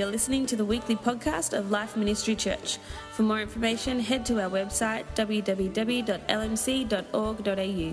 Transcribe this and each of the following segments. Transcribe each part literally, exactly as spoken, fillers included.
are listening to the weekly podcast of Life Ministry Church. For more information, head to our website w w w dot l m c dot org dot a u.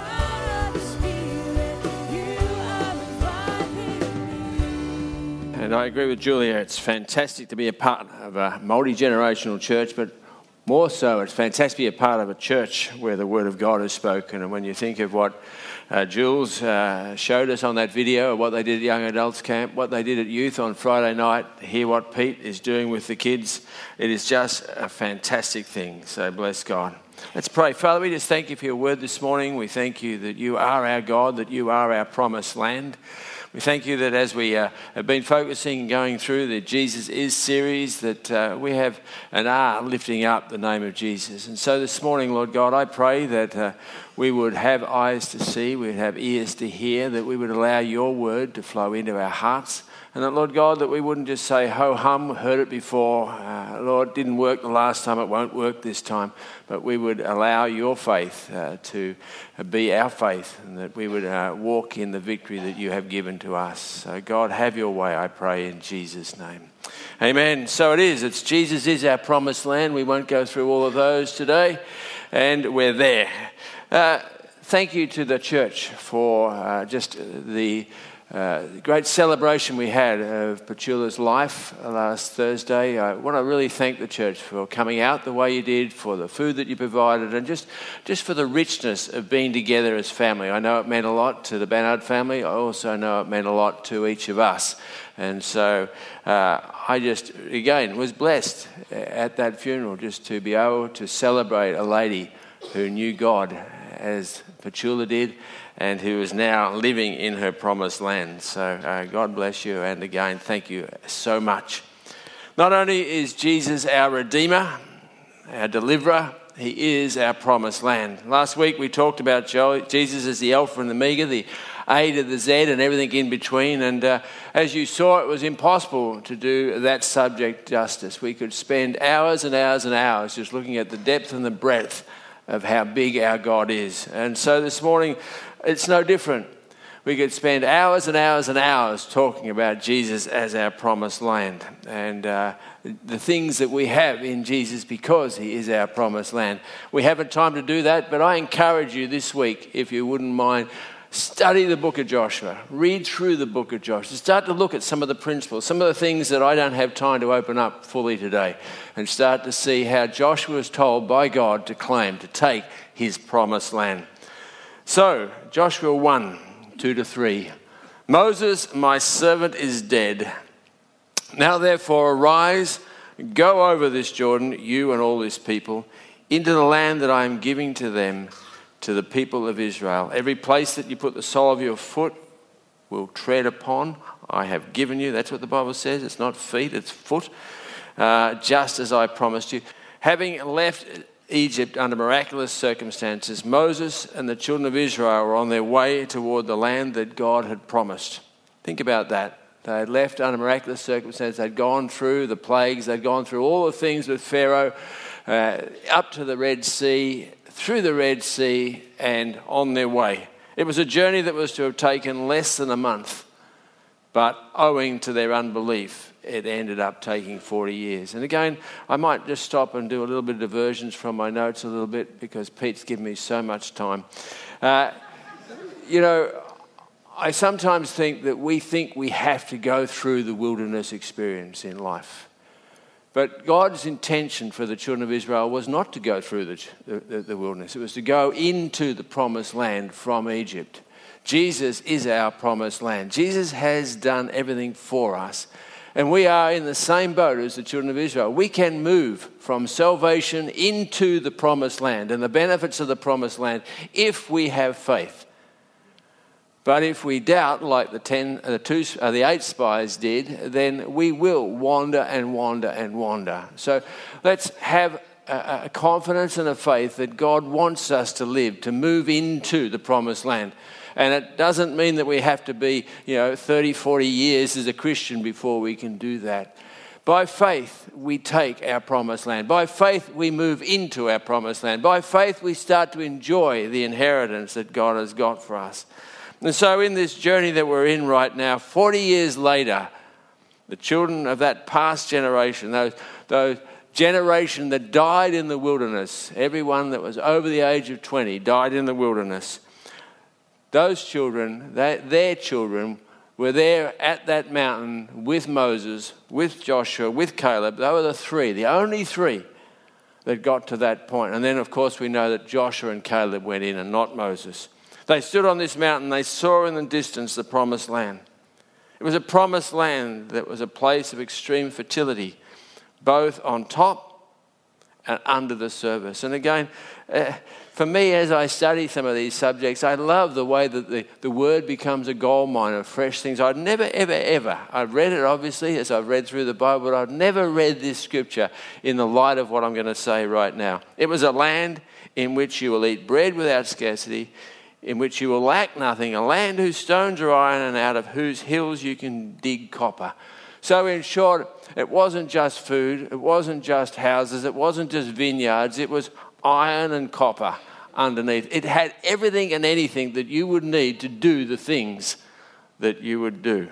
And I agree with Julia, it's fantastic to be a part of a multi-generational church, but more so, it's fantastic to be a part of a church where the Word of God is spoken. And when you think of what uh, Jules uh, showed us on that video, what they did at Young Adults Camp, what they did at Youth on Friday night, hear what Pete is doing with the kids, it is just a fantastic thing. So bless God. Let's pray. Father, we just thank you for your word this morning. We thank you that you are our God, that you are our promised land. We thank you that as we uh, have been focusing and going through the Jesus Is series, that uh, we have and are lifting up the name of Jesus. And so this morning, Lord God, I pray that uh, we would have eyes to see, we would have ears to hear, that we would allow your word to flow into our hearts. And that, Lord God, that we wouldn't just say, ho-hum, heard it before, uh, Lord, didn't work the last time, it won't work this time. But we would allow your faith uh, to be our faith, and that we would uh, walk in the victory that you have given to us. So God, have your way, I pray, in Jesus' name. Amen. So it is. It's Jesus is our promised land. We won't go through all of those today, and we're there. Uh, thank you to the church for uh, just the... Uh, the great celebration we had of Petula's life last Thursday. I want to really thank the church for coming out the way you did, for the food that you provided, and just, just for the richness of being together as family. I know it meant a lot to the Bannard family. I also know it meant a lot to each of us. And so uh, I just, again, was blessed at that funeral just to be able to celebrate a lady who knew God as Petula did, and who is now living in her promised land. So uh, God bless you, and again, thank you so much. Not only is Jesus our Redeemer, our Deliverer, he is our promised land. Last week we talked about Jesus as the Alpha and the Omega, the A to the Z and everything in between, and uh, as you saw, it was impossible to do that subject justice. We could spend hours and hours and hours just looking at the depth and the breadth of how big our God is. And so this morning, it's no different. We could spend hours and hours and hours talking about Jesus as our promised land and uh, the things that we have in Jesus because he is our promised land. We haven't time to do that, but I encourage you this week, if you wouldn't mind, study the book of Joshua. Read through the book of Joshua. Start to look at some of the principles, some of the things that I don't have time to open up fully today, and start to see how Joshua was told by God to claim, to take his promised land. So, Joshua one, two to three. Moses, my servant, is dead. Now therefore arise, go over this Jordan, you and all this people, into the land that I am giving to them, to the people of Israel. Every place that you put the sole of your foot will tread upon, I have given you. That's what the Bible says. It's not feet, it's foot. Uh, just as I promised you. Having left Egypt under miraculous circumstances, Moses and the children of Israel were on their way toward the land that God had promised. Think about that. They had left under miraculous circumstances. They'd gone through the plagues. They'd gone through all the things with Pharaoh, uh, up to the Red Sea, through the Red Sea, and on their way. It was a journey that was to have taken less than a month, but owing to their unbelief, it ended up taking forty years. And again, I might just stop and do a little bit of diversions from my notes a little bit because Pete's given me so much time. Uh, you know, I sometimes think that we think we have to go through the wilderness experience in life. But God's intention for the children of Israel was not to go through the, the, the wilderness. It was to go into the promised land from Egypt. Jesus is our promised land. Jesus has done everything for us. And we are in the same boat as the children of Israel. We can move from salvation into the promised land and the benefits of the promised land if we have faith. But if we doubt, like the ten, the two, uh, the eight spies did, then we will wander and wander and wander. So let's have a, a confidence and a faith that God wants us to live, to move into the promised land. And it doesn't mean that we have to be, you know, thirty, forty years as a Christian before we can do that. By faith, we take our promised land. By faith, we move into our promised land. By faith, we start to enjoy the inheritance that God has got for us. And so in this journey that we're in right now, forty years later, The children of that past generation, those, those generation that died in the wilderness, everyone that was over the age of twenty died in the wilderness. Those children, they, their children, were there at that mountain with Moses, with Joshua, with Caleb. They were the three, the only three that got to that point. And then, of course, we know that Joshua and Caleb went in and not Moses. They stood on this mountain. They saw in the distance the promised land. It was a promised land that was a place of extreme fertility, both on top and under the surface. And again, uh, for me, as I study some of these subjects, I love the way that the, the word becomes a gold mine of fresh things. I'd never, ever, ever, I've read it obviously as I've read through the Bible, but I've never read this scripture in the light of what I'm going to say right now. It was a land in which you will eat bread without scarcity, in which you will lack nothing, a land whose stones are iron and out of whose hills you can dig copper. So in short, it wasn't just food, it wasn't just houses, it wasn't just vineyards, it was iron and copper underneath. It had everything and anything that you would need to do the things that you would do.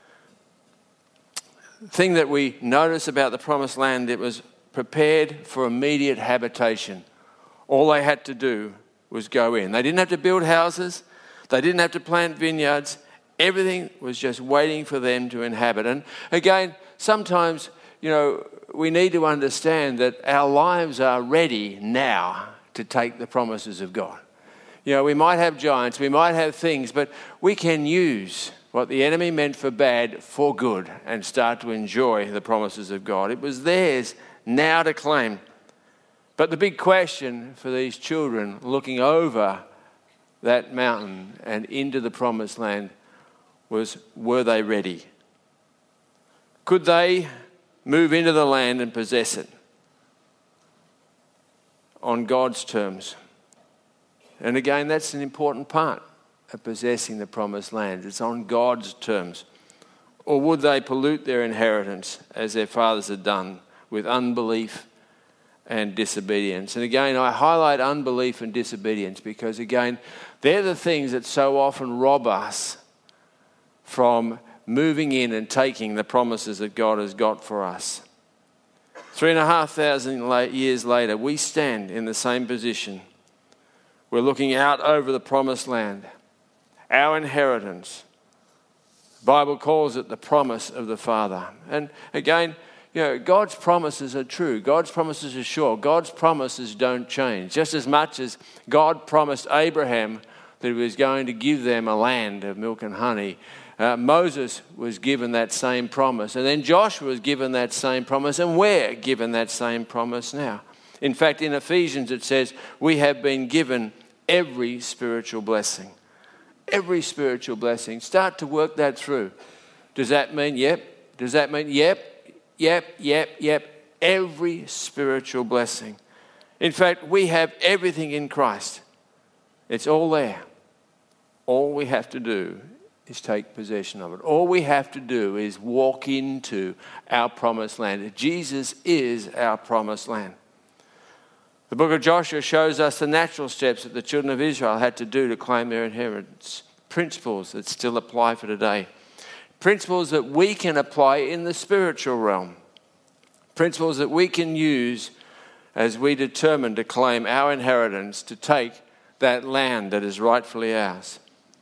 The thing that we notice about the promised land, it was prepared for immediate habitation. All they had to do was go in. They didn't have to build houses. They didn't have to plant vineyards. Everything was just waiting for them to inhabit. And again, sometimes, you know, we need to understand that our lives are ready now to take the promises of God. You know, we might have giants, we might have things, but we can use what the enemy meant for bad for good and start to enjoy the promises of God. It was theirs now to claim. But the big question for these children looking over that mountain and into the promised land was, were they ready? Could they move into the land and possess it on God's terms? And again, that's an important part of possessing the promised land. It's on God's terms. Or would they pollute their inheritance as their fathers had done with unbelief and disobedience? And again, I highlight unbelief and disobedience because, again, they're the things that so often rob us from moving in and taking the promises that God has got for us. Three and a half thousand years later, we stand in the same position. We're looking out over the promised land, our inheritance. The Bible calls it the promise of the Father. And again, you know, God's promises are true. God's promises are sure. God's promises don't change. Just as much as God promised Abraham that he was going to give them a land of milk and honey, uh, Moses was given that same promise. And then Joshua was given that same promise. And we're given that same promise now. In fact, in Ephesians it says, we have been given every spiritual blessing. Every spiritual blessing. Start to work that through. Does that mean yep? Does that mean yep? Yep, yep, yep. Every spiritual blessing. In fact, we have everything in Christ. It's all there. All we have to do is take possession of it. All we have to do is walk into our promised land. Jesus is our promised land. The book of Joshua shows us the natural steps that the children of Israel had to do to claim their inheritance. Principles that still apply for today. Principles that we can apply in the spiritual realm. Principles that we can use as we determine to claim our inheritance, to take that land that is rightfully ours.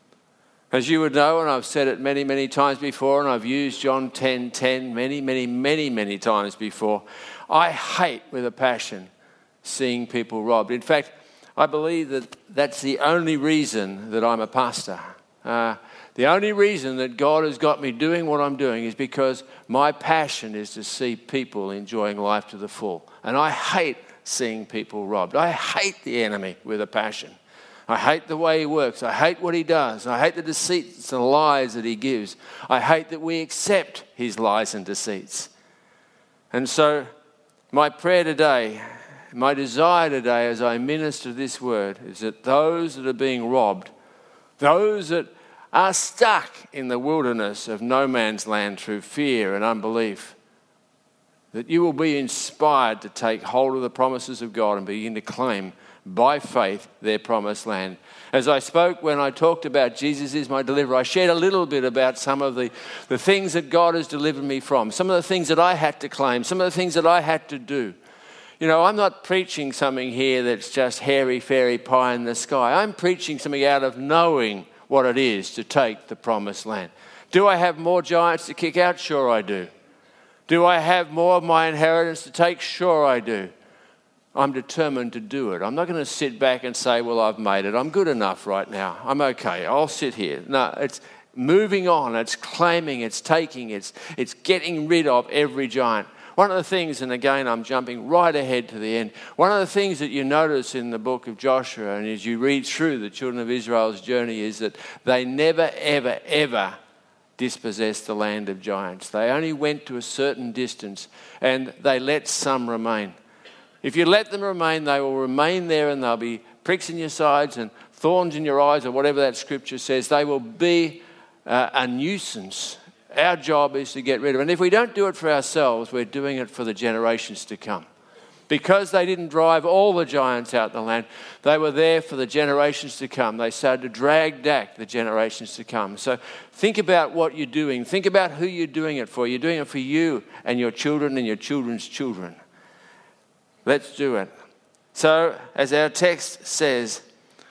As you would know, and I've said it many, many times before, and I've used John ten ten many, many, many, many times before, I hate with a passion seeing people robbed. In fact, I believe that that's the only reason that I'm a pastor. Uh, the only reason that God has got me doing what I'm doing is because my passion is to see people enjoying life to the full. And I hate seeing people robbed. I hate the enemy with a passion. I hate the way he works. I hate what he does. I hate the deceits and lies that he gives. I hate that we accept his lies and deceits. And so my prayer today, my desire today as I minister this word is that those that are being robbed, those that are stuck in the wilderness of no man's land through fear and unbelief, that you will be inspired to take hold of the promises of God and begin to claim by faith their promised land. As I spoke when I talked about Jesus is my deliverer, I shared a little bit about some of the, the things that God has delivered me from, some of the things that I had to claim, some of the things that I had to do. You know, I'm not preaching something here that's just hairy-fairy pie in the sky. I'm preaching something out of knowing what it is to take the promised land. Do I have more giants to kick out? Sure I do. Do I have more of my inheritance to take? Sure I do. I'm determined to do it. I'm not going to sit back and say, well, I've made it. I'm good enough right now. I'm okay. I'll sit here. No, it's moving on. It's claiming. It's taking. It's, it's getting rid of every giant. One of the things, and again, I'm jumping right ahead to the end. One of the things that you notice in the book of Joshua, and as you read through the children of Israel's journey, is that they never, ever, ever dispossessed the land of giants. They only went to a certain distance, and they let some remain. If you let them remain, they will remain there, and there'll be pricks in your sides and thorns in your eyes, or whatever that scripture says. They will be uh, a nuisance. Our job is to get rid of it. And if we don't do it for ourselves, we're doing it for the generations to come. Because they didn't drive all the giants out of the land, they were there for the generations to come. They started to drag back the generations to come. So think about what you're doing. Think about who you're doing it for. You're doing it for you and your children and your children's children. Let's do it. So, as our text says,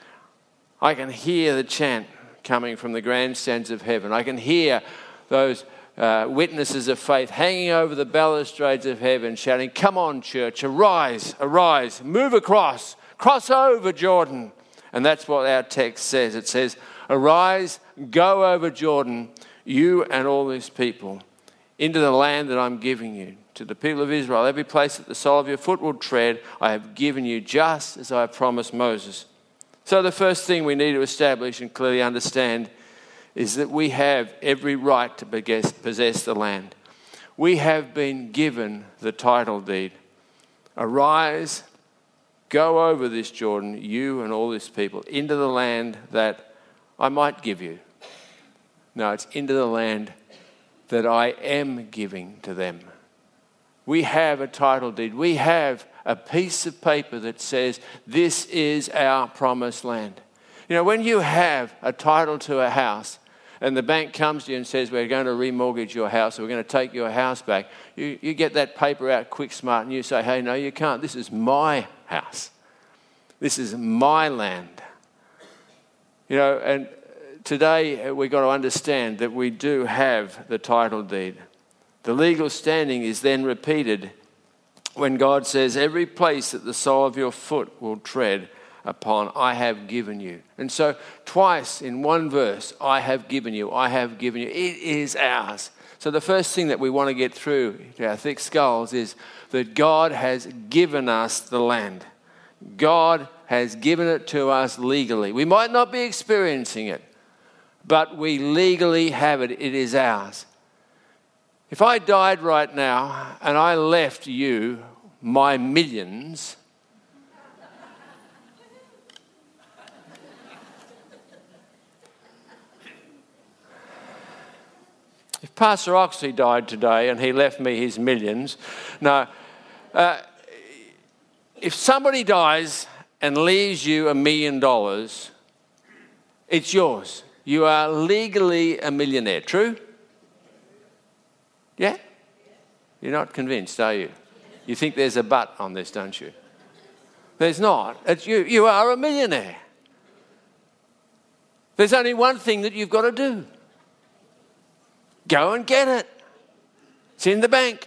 I can hear the chant coming from the grandstands of heaven. I can hear those uh, witnesses of faith hanging over the balustrades of heaven, shouting, come on, church, arise, arise, move across, cross over Jordan. And that's what our text says. It says, arise, go over Jordan, you and all this people, into the land that I'm giving you. To the people of Israel, every place that the sole of your foot will tread, I have given you, just as I promised Moses. So the first thing we need to establish and clearly understand is that we have every right to possess the land. We have been given the title deed. Arise, go over this Jordan, you and all this people, into the land that I might give you. No, it's into the land that I am giving to them. We have a title deed. We have a piece of paper that says this is our promised land. You know, when you have a title to a house and the bank comes to you and says we're going to remortgage your house or we're going to take your house back, you, you get that paper out quick smart and you say, hey, no, you can't. This is my house. This is my land. You know, and today we've got to understand that we do have the title deed. The legal standing is then repeated when God says, every place that the sole of your foot will tread upon, I have given you. And so twice in one verse, I have given you, I have given you. It is ours. So the first thing that we want to get through to our thick skulls is that God has given us the land. God has given it to us legally. We might not be experiencing it, but we legally have it. It is ours. If I died right now and I left you my millions, if Pastor Oxley died today and he left me his millions, no, uh, if somebody dies and leaves you a million dollars, it's yours. You are legally a millionaire, true? Yeah? You're not convinced, are you? You think there's a but on this, don't you? There's not. It's you, you are a millionaire. There's only one thing that you've got to do. Go and get it. It's in the bank.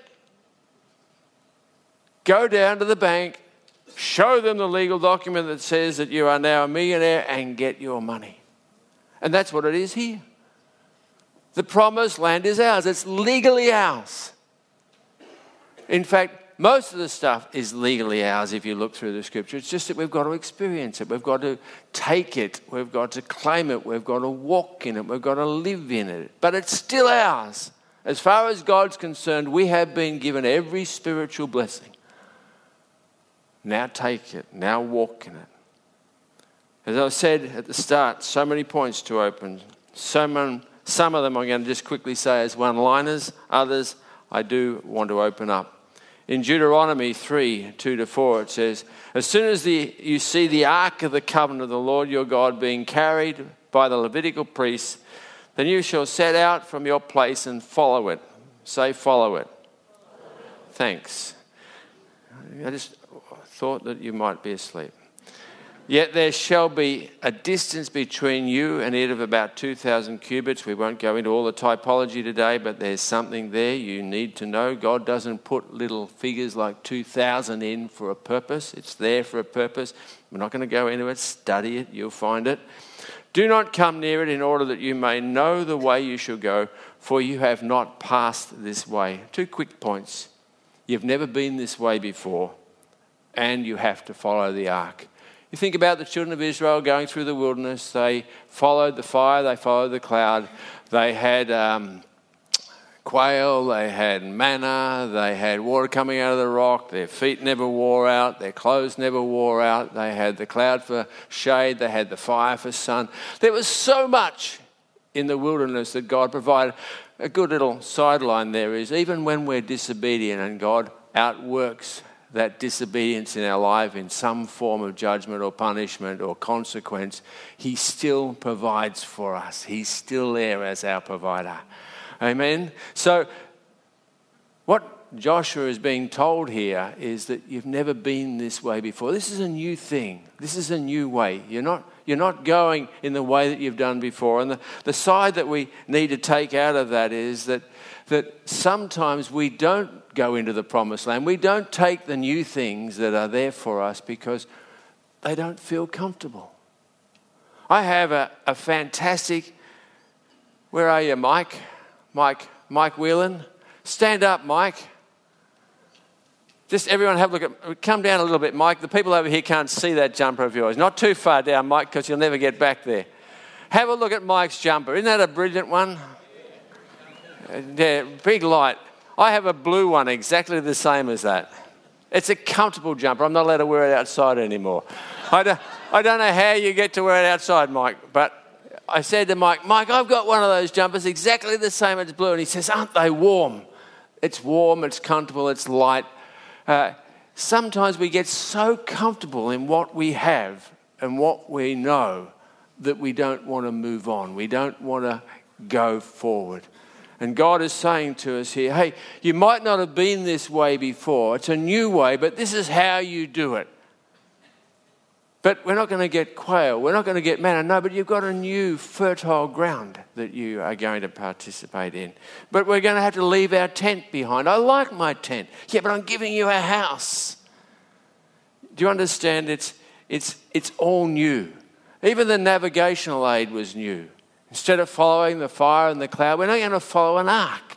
Go down to the bank, show them the legal document that says that you are now a millionaire and get your money. And that's what it is here. The promised land is ours. It's legally ours. In fact, most of the stuff is legally ours if you look through the scripture. It's just that we've got to experience it. We've got to take it. We've got to claim it. We've got to walk in it. We've got to live in it. But it's still ours. As far as God's concerned, we have been given every spiritual blessing. Now take it. Now walk in it. As I said at the start, so many points to open. So many, some of them I'm going to just quickly say as one-liners. Others I do want to open up. In Deuteronomy three, two to four, it says, as soon as the, you see the ark of the covenant of the Lord your God being carried by the Levitical priests, then you shall set out from your place and follow it. Say, follow it. Thanks. I just thought that you might be asleep. Yet there shall be a distance between you and it of about two thousand cubits. We won't go into all the typology today, but there's something there you need to know. God doesn't put little figures like two thousand in for a purpose. It's there for a purpose. We're not going to go into it. Study it. You'll find it. Do not come near it in order that you may know the way you shall go, for you have not passed this way. Two quick points. You've never been this way before, and you have to follow the ark. You think about the children of Israel going through the wilderness. They followed the fire, they followed the cloud. They had um, quail, they had manna, they had water coming out of the rock. Their feet never wore out, their clothes never wore out. They had the cloud for shade, they had the fire for sun. There was so much in the wilderness that God provided. A good little sideline there is, even when we're disobedient and God outworks that disobedience in our life in some form of judgment or punishment or consequence, he still provides for us. He's still there as our provider. Amen? So what Joshua is being told here is that you've never been this way before. This is a new thing. This is a new way. You're not, you're not going in the way that you've done before. And the, the side that we need to take out of that is that that sometimes we don't go into the promised land. We don't take the new things that are there for us because they don't feel comfortable. I have a, a fantastic, where are you, Mike? Mike, Mike Whelan. Stand up, Mike. Just everyone have a look at, come down a little bit, Mike. The people over here can't see that jumper of yours. Not too far down, Mike, because you'll never get back there. Have a look at Mike's jumper. Isn't that a brilliant one? Yeah, big light. I have a blue one exactly the same as that. It's a comfortable jumper. I'm not allowed to wear it outside anymore. I don't, I don't know how you get to wear it outside, Mike, but I said to Mike, Mike, I've got one of those jumpers exactly the same as blue. And he says, aren't they warm? It's warm, it's comfortable, it's light. Uh, sometimes we get so comfortable in what we have and what we know that we don't want to move on. We don't want to go forward. And God is saying to us here, hey, you might not have been this way before. It's a new way, but this is how you do it. But we're not going to get quail. We're not going to get manna. No, but you've got a new fertile ground that you are going to participate in. But we're going to have to leave our tent behind. I like my tent. Yeah, but I'm giving you a house. Do you understand? It's, it's, it's all new. Even the navigational aid was new. Instead of following the fire and the cloud, we're not going to follow an ark.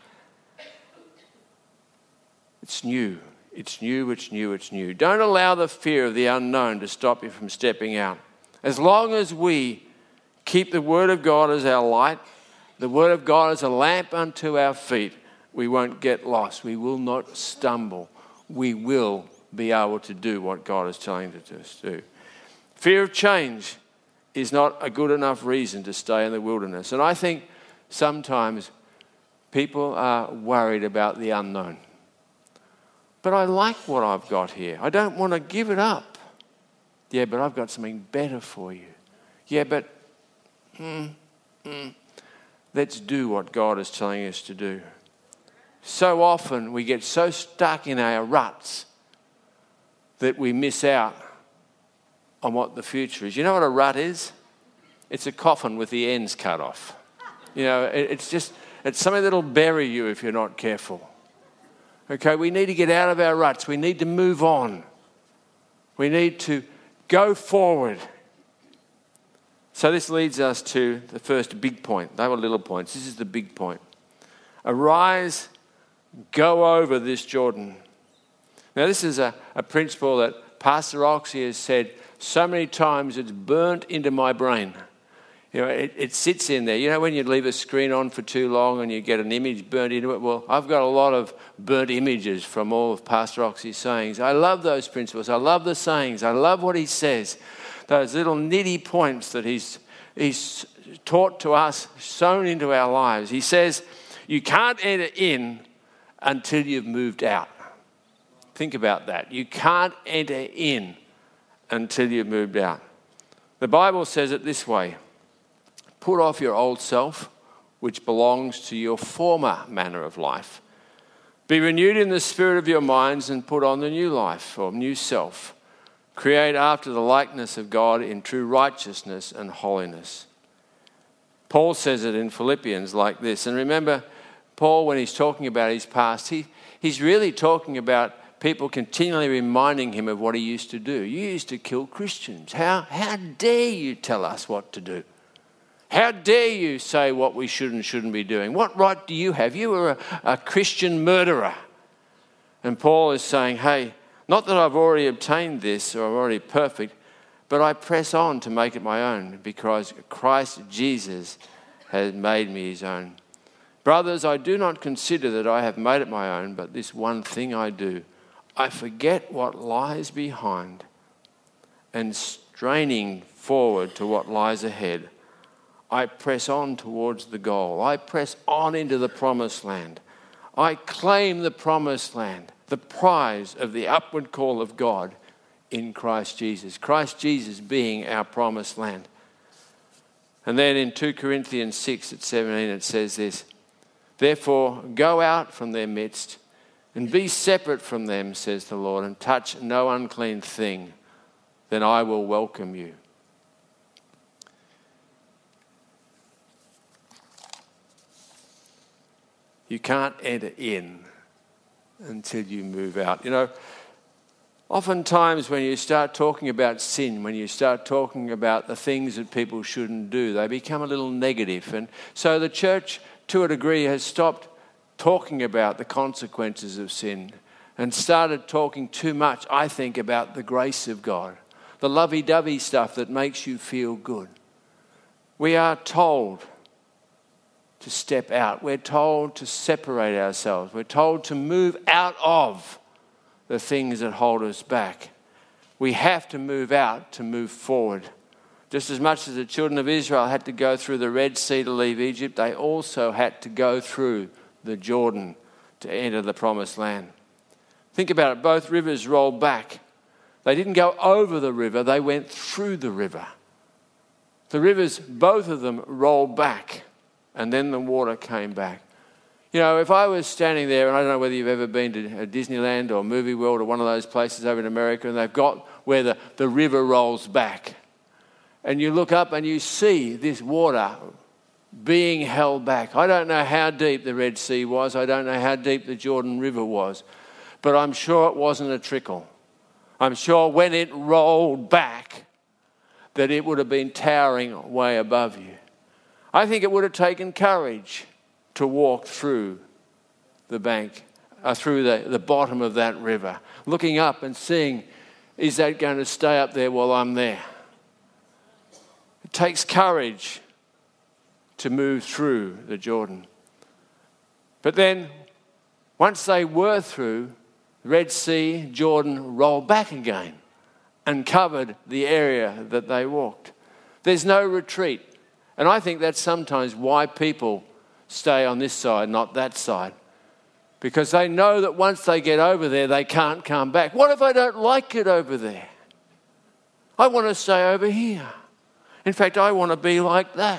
It's new. It's new, it's new, it's new. Don't allow the fear of the unknown to stop you from stepping out. As long as we keep the Word of God as our light, the Word of God as a lamp unto our feet, we won't get lost. We will not stumble. We will be able to do what God is telling us to do. Fear of change is not a good enough reason to stay in the wilderness. And I think sometimes people are worried about the unknown. But I like what I've got here. I don't want to give it up. Yeah, but I've got something better for you. Yeah, but mm, mm, let's do what God is telling us to do. So often we get so stuck in our ruts that we miss out on what the future is. You know what a rut is? It's a coffin with the ends cut off. You know, it, it's just, it's something that'll bury you if you're not careful. Okay, we need to get out of our ruts. We need to move on. We need to go forward. So this leads us to the first big point. They were little points. This is the big point. Arise, go over this Jordan. Now this is a, a principle that Pastor Oxy has said so many times it's burnt into my brain. You know, it, it sits in there. You know when you leave a screen on for too long and you get an image burnt into it? Well, I've got a lot of burnt images from all of Pastor Oxy's sayings. I love those principles. I love the sayings. I love what he says. Those little nitty points that he's, he's taught to us, sown into our lives. He says, you can't enter in until you've moved out. Think about that. You can't enter in until you've moved out. The Bible says it this way: put off your old self, which belongs to your former manner of life. Be renewed in the spirit of your minds and put on the new life or new self. Create after the likeness of God in true righteousness and holiness. Paul says it in Philippians like this. And remember, Paul, when he's talking about his past, he, he's really talking about people continually reminding him of what he used to do. You used to kill Christians. How, how dare you tell us what to do? How dare you say what we should and shouldn't be doing? What right do you have? You were a, a Christian murderer. And Paul is saying, hey, not that I've already obtained this or I'm already perfect, but I press on to make it my own because Christ Jesus has made me his own. Brothers, I do not consider that I have made it my own, but this one thing I do. I forget what lies behind and straining forward to what lies ahead. I press on towards the goal. I press on into the promised land. I claim the promised land, the prize of the upward call of God in Christ Jesus. Christ Jesus being our promised land. And then in Second Corinthians six at seventeen it says this: therefore go out from their midst and be separate from them, says the Lord, and touch no unclean thing. Then I will welcome you. You can't enter in until you move out. You know, oftentimes when you start talking about sin, when you start talking about the things that people shouldn't do, they become a little negative. And so the church, to a degree, has stopped talking about the consequences of sin and started talking too much, I think, about the grace of God, the lovey-dovey stuff that makes you feel good. We are told to step out. We're told to separate ourselves. We're told to move out of the things that hold us back. We have to move out to move forward. Just as much as the children of Israel had to go through the Red Sea to leave Egypt, they also had to go through the Jordan to enter the promised land. Think about it. Both rivers rolled back. They didn't go over the river. They went through the river. The rivers, both of them, rolled back. And then the water came back. You know, if I was standing there, and I don't know whether you've ever been to Disneyland or Movie World or one of those places over in America, and they've got where the, the river rolls back. And you look up and you see this water being held back. I don't know how deep the Red Sea was. I don't know how deep the Jordan River was. But I'm sure it wasn't a trickle. I'm sure when it rolled back that it would have been towering way above you. I think it would have taken courage to walk through the bank, uh, through the, the bottom of that river, looking up and seeing, is that going to stay up there while I'm there? It takes courage to move through the Jordan. But then, once they were through, the Red Sea, Jordan rolled back again and covered the area that they walked. There's no retreat. And I think that's sometimes why people stay on this side, not that side. Because they know that once they get over there, they can't come back. What if I don't like it over there? I want to stay over here. In fact, I want to be like that.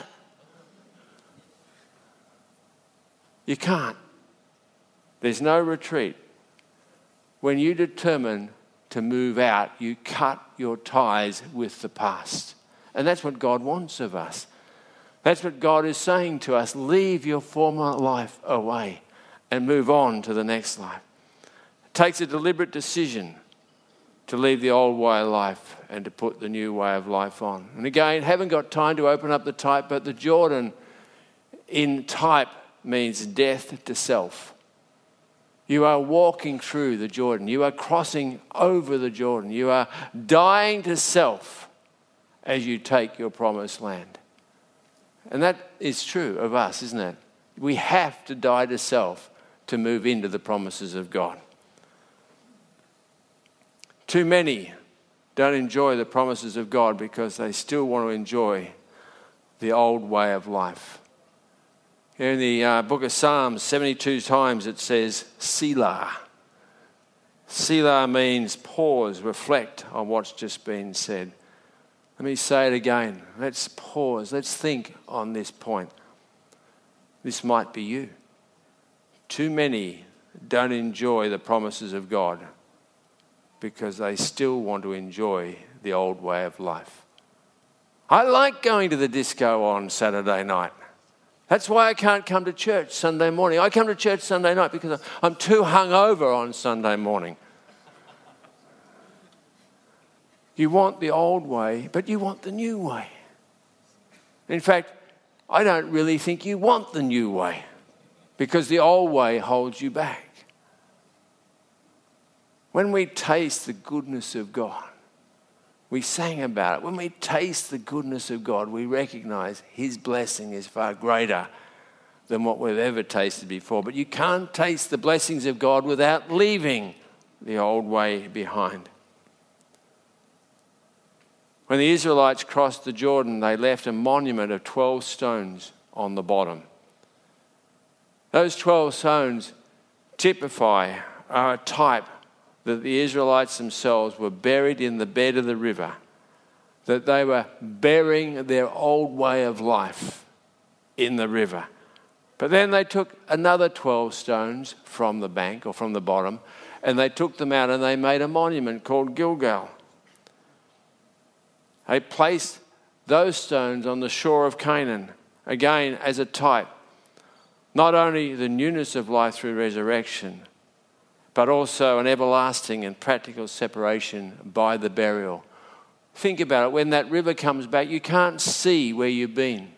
You can't. There's no retreat. When you determine to move out, you cut your ties with the past. And that's what God wants of us. That's what God is saying to us. Leave your former life away and move on to the next life. It takes a deliberate decision to leave the old way of life and to put the new way of life on. And again, haven't got time to open up the type, but the Jordan in type means death to self. You are walking through the Jordan. You are crossing over the Jordan. You are dying to self as you take your promised land. And that is true of us, isn't it? We have to die to self to move into the promises of God. Too many don't enjoy the promises of God because they still want to enjoy the old way of life. In the uh, book of Psalms, seventy-two times it says Selah. Selah means pause, reflect on what's just been said. Let me say it again. Let's pause. Let's think on this point. This might be you. Too many don't enjoy the promises of God because they still want to enjoy the old way of life. I like going to the disco on Saturday night. That's why I can't come to church Sunday morning. I come to church Sunday night because I'm too hungover on Sunday morning. You want the old way, but you want the new way. In fact, I don't really think you want the new way because the old way holds you back. When we taste the goodness of God, we sang about it. When we taste the goodness of God, we recognize His blessing is far greater than what we've ever tasted before. But you can't taste the blessings of God without leaving the old way behind. When the Israelites crossed the Jordan, they left a monument of twelve stones on the bottom. Those twelve stones typify, are a type that the Israelites themselves were buried in the bed of the river, that they were burying their old way of life in the river. But then they took another twelve stones from the bank or from the bottom, and they took them out and they made a monument called Gilgal. They placed those stones on the shore of Canaan, again as a type, not only the newness of life through resurrection, but also an everlasting and practical separation by the burial. Think about it. When that river comes back, you can't see where you've been.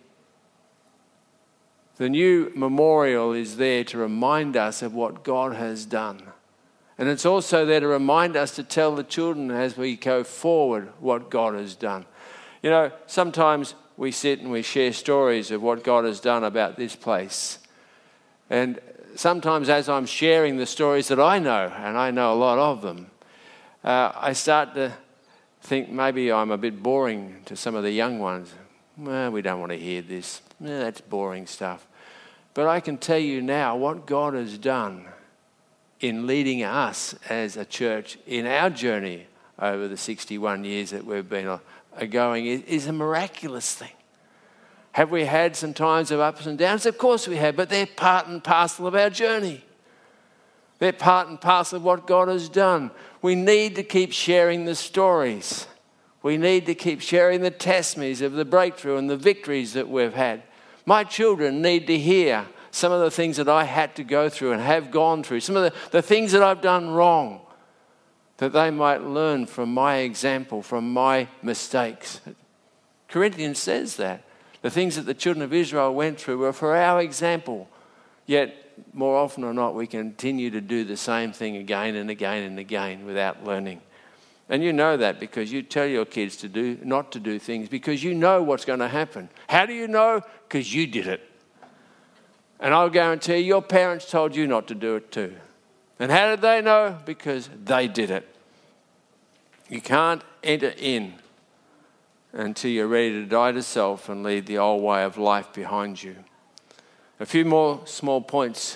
The new memorial is there to remind us of what God has done. And it's also there to remind us to tell the children as we go forward what God has done. You know, sometimes we sit and we share stories of what God has done about this place. And sometimes as I'm sharing the stories that I know, and I know a lot of them, uh, I start to think maybe I'm a bit boring to some of the young ones. Well, we don't want to hear this. Eh, that's boring stuff. But I can tell you now what God has done in leading us as a church in our journey over the sixty-one years that we've been going is a miraculous thing. Have we had some times of ups and downs? Of course we have, but they're part and parcel of our journey. They're part and parcel of what God has done. We need to keep sharing the stories. We need to keep sharing the testimonies of the breakthrough and the victories that we've had. My children need to hear some of the things that I had to go through and have gone through, some of the, the things that I've done wrong, that they might learn from my example, from my mistakes. Corinthians says that. The things that the children of Israel went through were for our example. Yet, more often or not, we continue to do the same thing again and again and again without learning. And you know that because you tell your kids to do not to do things because you know what's going to happen. How do you know? Because you did it. And I'll guarantee you, your parents told you not to do it too. And how did they know? Because they did it. You can't enter in until you're ready to die to self and leave the old way of life behind you. A few more small points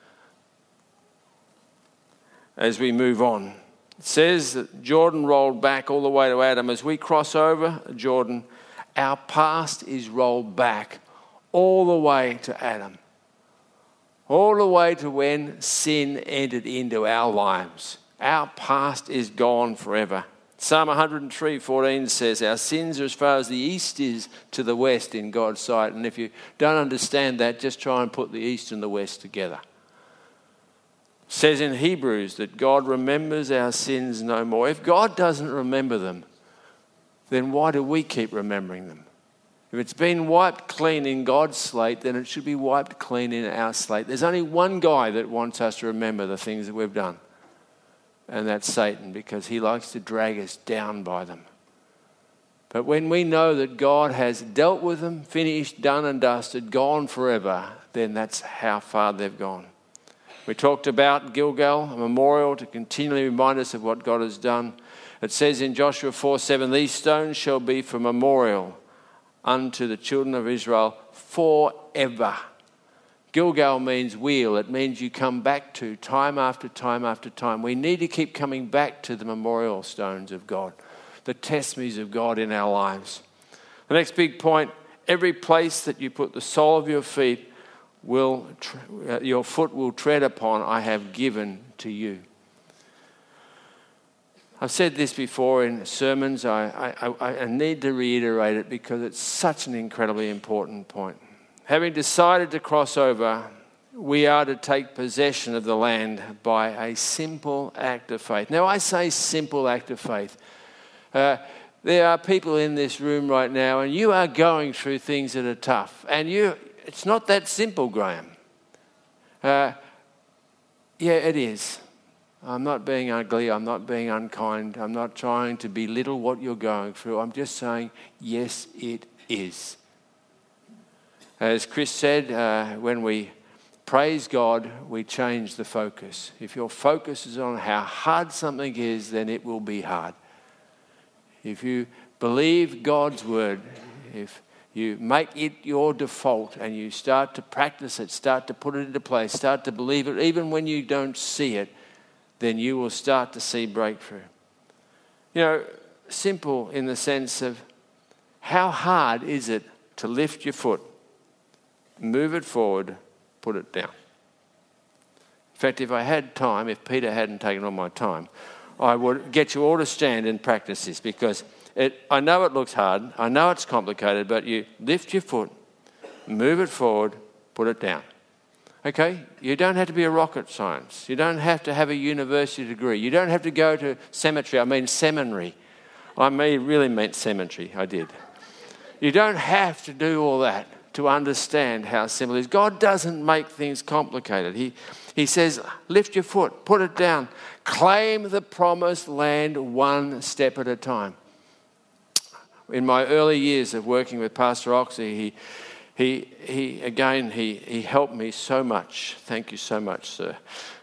as we move on. It says that Jordan rolled back all the way to Adam. As we cross over Jordan, our past is rolled back all the way to Adam. All the way to when sin entered into our lives. Our past is gone forever. Psalm one hundred three fourteen says, our sins are as far as the east is to the west in God's sight. And if you don't understand that, just try and put the east and the west together. It says in Hebrews that God remembers our sins no more. If God doesn't remember them, then why do we keep remembering them? If it's been wiped clean in God's slate, then it should be wiped clean in our slate. There's only one guy that wants us to remember the things that we've done. And that's Satan, because he likes to drag us down by them. But when we know that God has dealt with them, finished, done and dusted, gone forever, then that's how far they've gone. We talked about Gilgal, a memorial to continually remind us of what God has done. It says in Joshua four seven, these stones shall be for memorial unto the children of Israel forever. Gilgal means wheel. It means you come back to time after time after time. We need to keep coming back to the memorial stones of God, the testimonies of God in our lives. The next big point, every place that you put the sole of your feet, will uh, your foot will tread upon, I have given to you. I've said this before in sermons. I, I, I need to reiterate it because it's such an incredibly important point. Having decided to cross over, we are to take possession of the land by a simple act of faith. Now, I say simple act of faith. Uh, there are people in this room right now, and you are going through things that are tough. And you, it's not that simple, Graham. Uh, yeah, it is. I'm not being ugly. I'm not being unkind. I'm not trying to belittle what you're going through. I'm just saying, yes, it is. As Chris said, uh, when we praise God, we change the focus. If your focus is on how hard something is, then it will be hard. If you believe God's word, if you make it your default and you start to practice it, start to put it into place, start to believe it, even when you don't see it, then you will start to see breakthrough. You know, simple in the sense of how hard is it to lift your foot, move it forward, put it down. In fact, if I had time, if Peter hadn't taken all my time, I would get you all to stand and practice this, because it, I know it looks hard, I know it's complicated, but you lift your foot, move it forward, put it down. Okay? You don't have to be a rocket science. You don't have to have a university degree. You don't have to go to cemetery. I mean seminary. I mean, really meant cemetery. I did. You don't have to do all that to understand how simple it is. God doesn't make things complicated. He, he says, lift your foot, put it down, claim the promised land one step at a time. In my early years of working with Pastor Oxley, he, he, he again, he, he helped me so much. Thank you so much, sir.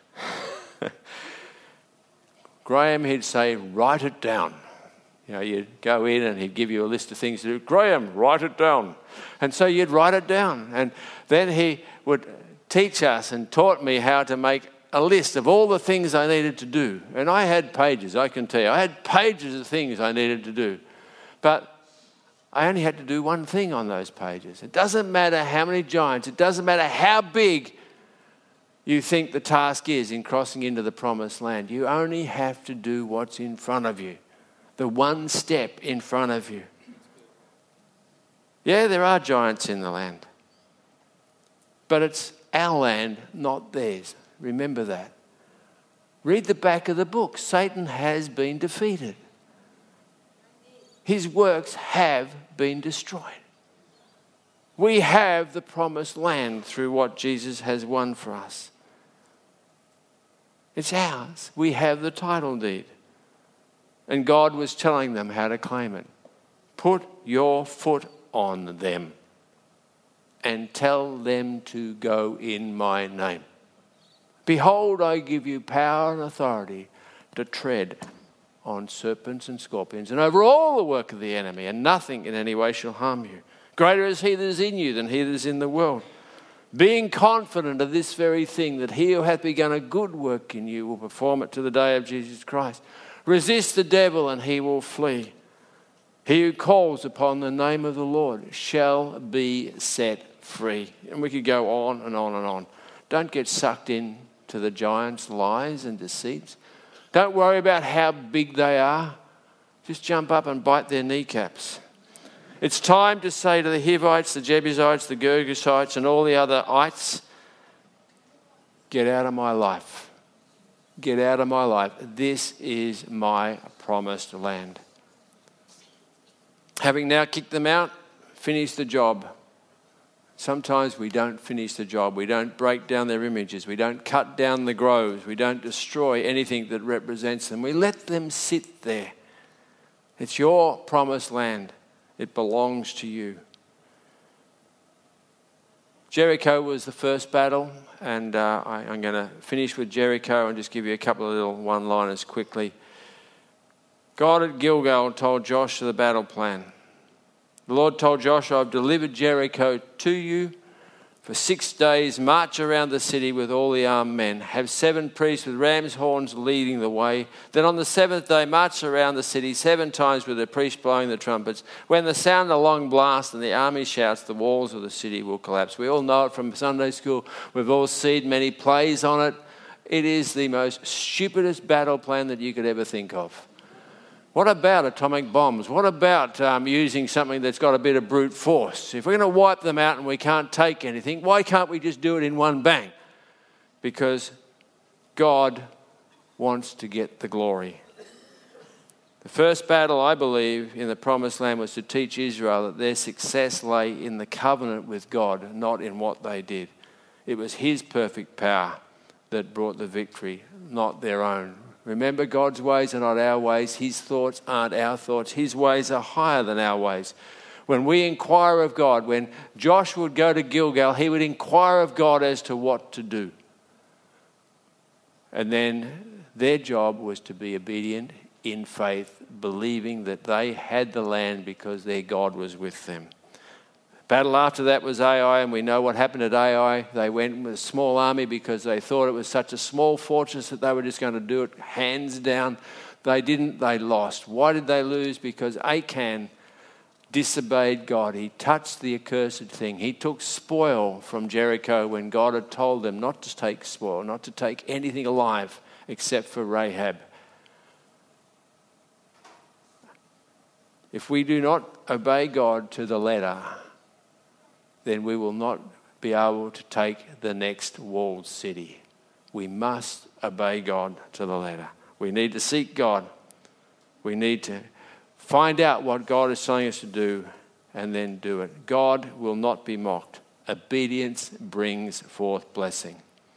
Graham, he'd say, write it down. You know, you'd go in and he'd give you a list of things to do. Graham, write it down. And so you'd write it down. And then he would teach us and taught me how to make a list of all the things I needed to do. And I had pages, I can tell you. I had pages of things I needed to do. But I only had to do one thing on those pages. It doesn't matter how many giants, it doesn't matter how big you think the task is in crossing into the promised land. You only have to do what's in front of you. The one step in front of you. Yeah, there are giants in the land. But it's our land, not theirs. Remember that. Read the back of the book. Satan has been defeated. His works have been destroyed. We have the promised land through what Jesus has won for us. It's ours. We have the title deed. And God was telling them how to claim it. Put your foot on them and tell them to go in my name. Behold, I give you power and authority to tread on serpents and scorpions and over all the work of the enemy, and nothing in any way shall harm you. Greater is he that is in you than he that is in the world. Being confident of this very thing, that he who hath begun a good work in you will perform it to the day of Jesus Christ. Resist the devil and he will flee. He who calls upon the name of the Lord shall be set free. And we could go on and on and on. Don't get sucked in to the giants' lies and deceits. Don't worry about how big they are. Just jump up and bite their kneecaps. It's time to say to the Hivites, the Jebusites, the Girgashites, and all the other ites, get out of my life. Get out of my life. This is my promised land. Having now kicked them out, finish the job. Sometimes we don't finish the job. We don't break down their images. We don't cut down the groves. We don't destroy anything that represents them. We let them sit there. It's your promised land. It belongs to you. Jericho was the first battle, and uh, I, I'm going to finish with Jericho and just give you a couple of little one-liners quickly. God at Gilgal told Joshua the battle plan. The Lord told Joshua, I've delivered Jericho to you. For six days march around the city with all the armed men. Have seven priests with ram's horns leading the way. Then on the seventh day march around the city seven times with the priests blowing the trumpets. When the sound of a long blast and the army shouts, the walls of the city will collapse. We all know it from Sunday school. We've all seen many plays on it. It is the most stupidest battle plan that you could ever think of. What about atomic bombs? What about um, using something that's got a bit of brute force? If we're going to wipe them out and we can't take anything, why can't we just do it in one bang? Because God wants to get the glory. The first battle, I believe, in the Promised Land was to teach Israel that their success lay in the covenant with God, not in what they did. It was his perfect power that brought the victory, not their own. Remember, God's ways are not our ways. His thoughts aren't our thoughts. His ways are higher than our ways. When we inquire of God, when Josh would go to Gilgal, he would inquire of God as to what to do. And then their job was to be obedient in faith, believing that they had the land because their God was with them. Battle after that was Ai, and we know what happened at Ai. They went with a small army because they thought it was such a small fortress that they were just going to do it hands down. They didn't, they lost. Why did they lose? Because Achan disobeyed God. He touched the accursed thing. He took spoil from Jericho when God had told them not to take spoil, not to take anything alive except for Rahab. If we do not obey God to the letter, then we will not be able to take the next walled city. We must obey God to the letter. We need to seek God. We need to find out what God is telling us to do and then do it. God will not be mocked. Obedience brings forth blessing.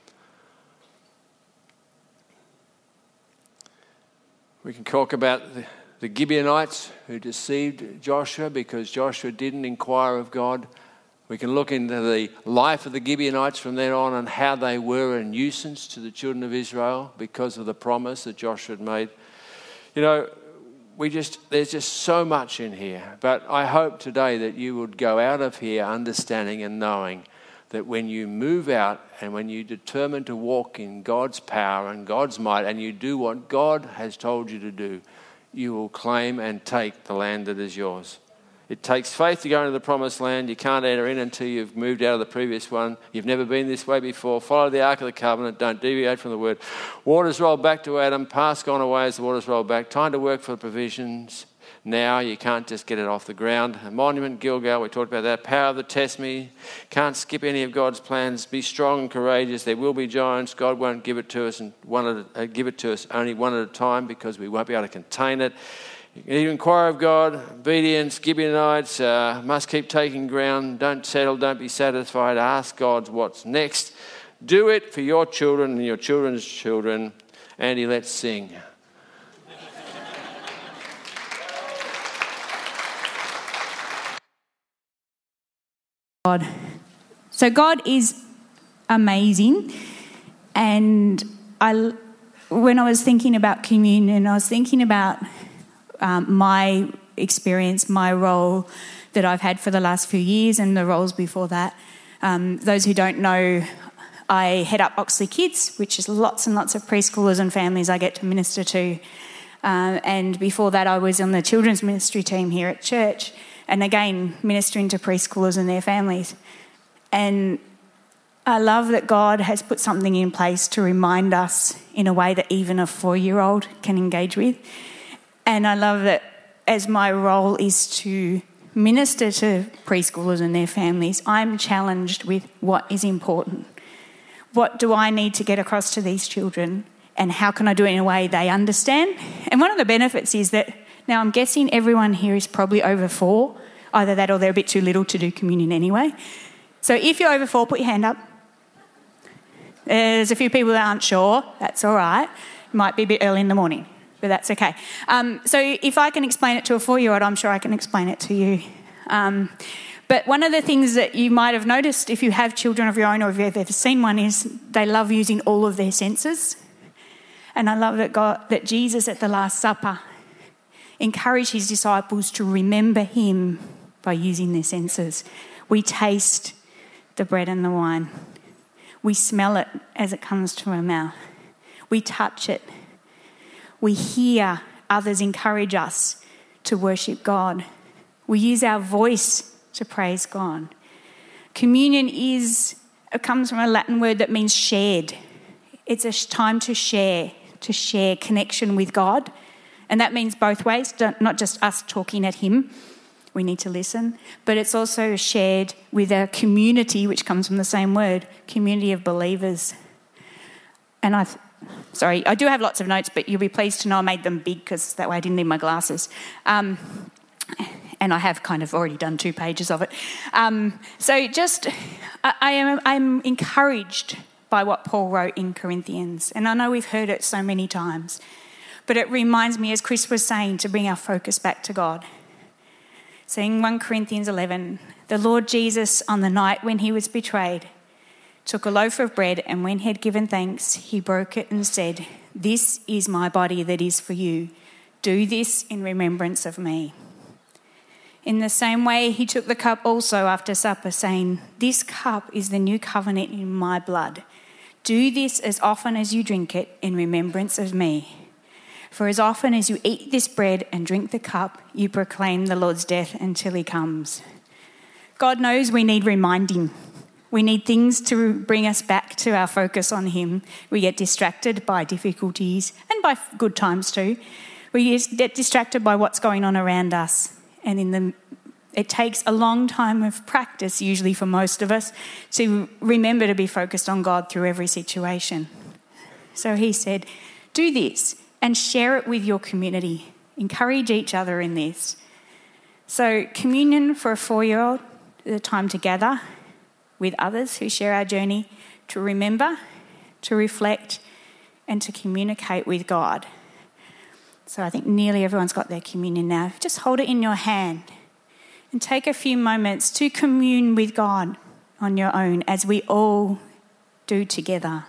We can talk about the, the Gibeonites who deceived Joshua because Joshua didn't inquire of God. We can look into the life of the Gibeonites from then on and how they were a nuisance to the children of Israel because of the promise that Joshua had made. You know, we just there's just so much in here. But I hope today that you would go out of here understanding and knowing that when you move out and when you determine to walk in God's power and God's might and you do what God has told you to do, you will claim and take the land that is yours. It takes faith to go into the promised land. You can't enter in until you've moved out of the previous one. You've never been this way before. Follow the ark of the covenant. Don't deviate from the word. Waters roll back to Adam. Past gone away as the waters roll back. Time to work for the provisions. Now you can't just get it off the ground. A monument, Gilgal, we talked about that. Power of the test me. Can't skip any of God's plans. Be strong and courageous. There will be giants. God won't give it to us and one at a, uh, give it to us only one at a time because we won't be able to contain it. You inquire of God, obedience, Gibeonites, uh, must keep taking ground, don't settle, don't be satisfied, ask God what's next. Do it for your children and your children's children. Andy, let's sing. God. So God is amazing, and I, when I was thinking about communion, I was thinking about Um, my experience, my role that I've had for the last few years and the roles before that. Um, those who don't know, I head up Oxley Kids, which is lots and lots of preschoolers and families I get to minister to. Uh, and before that, I was on the children's ministry team here at church, and again, ministering to preschoolers and their families. And I love that God has put something in place to remind us in a way that even a four-year-old can engage with. And I love that as my role is to minister to preschoolers and their families, I'm challenged with what is important. What do I need to get across to these children, and how can I do it in a way they understand? And one of the benefits is that now I'm guessing everyone here is probably over four, either that or they're a bit too little to do communion anyway. So if you're over four, put your hand up. There's a few people that aren't sure. That's all right. It might be a bit early in the morning, but that's okay. Um, so if I can explain it to a four-year-old, I'm sure I can explain it to you. Um, but one of the things that you might have noticed if you have children of your own or if you've ever seen one is they love using all of their senses. And I love that God, that Jesus at the Last Supper encouraged his disciples to remember him by using their senses. We taste, the bread and the wine. We smell it as it comes to our mouth. We touch it. We hear others encourage us to worship God. We use our voice to praise God. Communion is, it comes from a Latin word that means shared. It's a time to share, to share connection with God. And that means both ways, not just us talking at him. We need to listen. But it's also shared with our community, which comes from the same word, community of believers. And I, sorry, I do have lots of notes, but you'll be pleased to know I made them big because that way I didn't need my glasses. Um, and I have kind of already done two pages of it. Um, so just, I, I am I'm encouraged by what Paul wrote in Corinthians. And I know we've heard it so many times, but it reminds me, as Chris was saying, to bring our focus back to God. So in First Corinthians eleven, the Lord Jesus, on the night when he was betrayed, took a loaf of bread, and when he had given thanks, he broke it and said, "This is my body that is for you. Do this in remembrance of me." In the same way, he took the cup also after supper, saying, "This cup is the new covenant in my blood. Do this as often as you drink it in remembrance of me. For as often as you eat this bread and drink the cup, you proclaim the Lord's death until he comes." God knows we need reminding. We need things to bring us back to our focus on him. We get distracted by difficulties and by good times too. We get distracted by what's going on around us. And in the, it takes a long time of practice, usually for most of us, to remember to be focused on God through every situation. So he said, do this and share it with your community. Encourage each other in this. So communion for a four-year-old, the time to gather with others who share our journey, to remember, to reflect, and to communicate with God. So I think nearly everyone's got their communion now. Just hold it in your hand and take a few moments to commune with God on your own, as we all do together.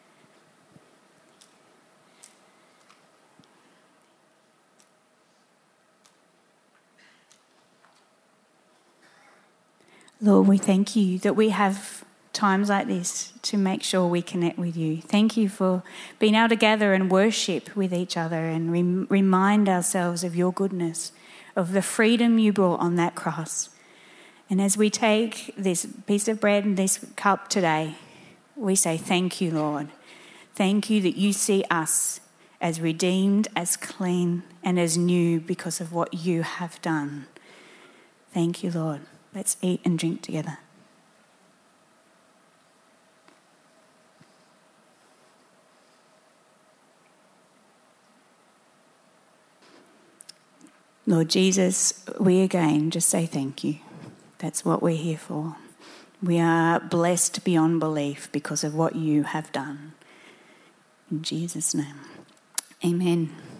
Lord, we thank you that we have times like this to make sure we connect with you. Thank you for being able to gather and worship with each other and re- remind ourselves of your goodness, of the freedom you brought on that cross. And as we take this piece of bread and this cup today, we say thank you, Lord. Thank you that you see us as redeemed, as clean, and as new because of what you have done. Thank you, Lord. Let's eat and drink together. Lord Jesus, we again just say thank you. That's what we're here for. We are blessed beyond belief because of what you have done. In Jesus' name, amen.